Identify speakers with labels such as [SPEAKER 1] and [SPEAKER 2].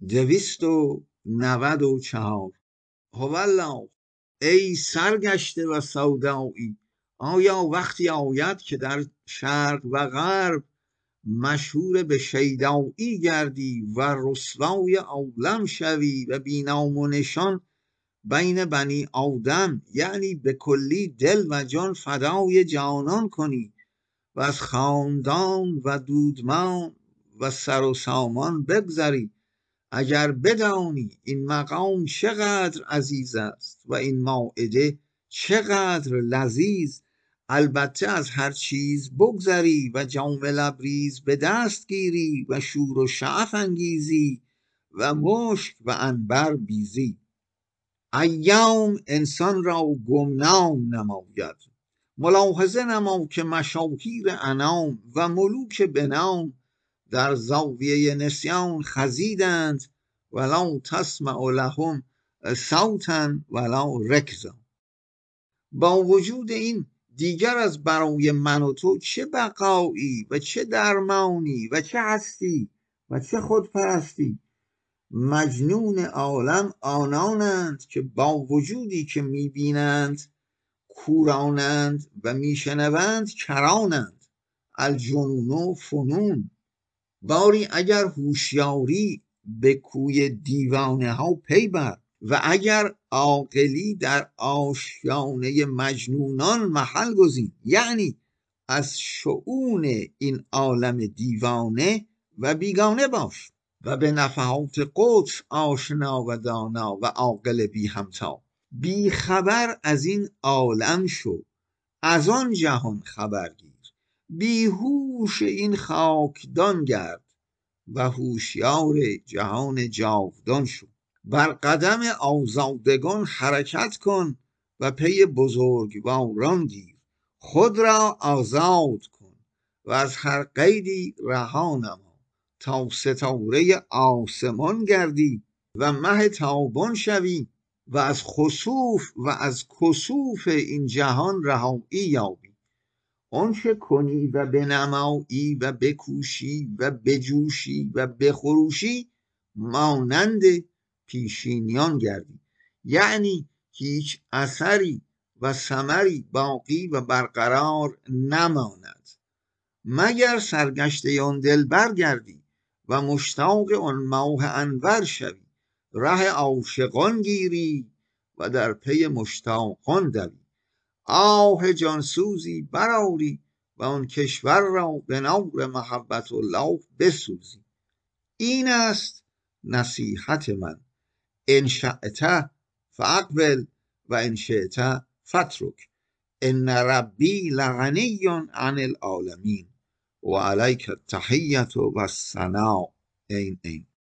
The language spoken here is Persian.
[SPEAKER 1] 294. هوالله، ای سرگشته و سودایی، آیا وقتی آید که در شرق و غرب مشهور به شیدایی گردی و رسوای عالم شوی و بینام و نشان بین بنی آدم، یعنی به کلی دل و جان فدای جانان کنی و از خاندان و دودمان و سر و سامان بگذری؟ اگر بدانی این مقام چقدر عزیز است و این موعده چقدر لذیذ، البته از هر چیز بگذری و جام لبریز به دست گیری و شور و شعف انگیزی و مشک و عنبر بیزی. ایام انسان را گمنام نماید. ملاحظه نما که مشاهیر انام و ملوک بنام در زاویه نسیان خزیدند، ولو تسمع لهم صوتا ولو رکزا. با وجود این دیگر از برای من و تو چه بقایی و چه درمانی و چه هستی و چه خودپرستی. مجنون عالم آنانند که با وجودی که میبینند کورانند و میشنوند کرانند. الجنون فنون. باری اگر هوشیاری به کوی دیوانه ها پی بر و اگر عاقلی در آشیانه مجنونان محل گزین، یعنی از شؤون این عالم دیوانه و بیگانه باش و به نفحات قدس آشنا و دانا و عاقل بی همتا. بی خبر از این عالم شو، از آن جهان خبر گیر. بیهوش این خاکدان گرد و هوشیار جهان جاودان شو. بر قدم آزادگان حرکت کن و پی بزرگواران گیر. خود را آزاد کن و از هر قیدی رها نما تا ستاره آسمان گردی و مه تابان شوی و از خسوف و از کسوف این جهان رهایی یابی. آنچه کنی و بنمایی و بکوشی و بجوشی و بخروشی مانند پیشینیان گردی، یعنی هیچ اثری و ثمری باقی و برقرار نماند مگر سرگشته آن دل برگردی و مشتاق آن ماه انور شوی، ره عاشقان گیری و در پی مشتاقان دوی. آه جانسوزی برآری و آن کشور را به نور محبت الله بسوزی. این است نصیحت من. ان شئت فاقبل و ان شئت فاترک. ان ربی لغنی عن العالمین و علیک التحیة و الثناء. این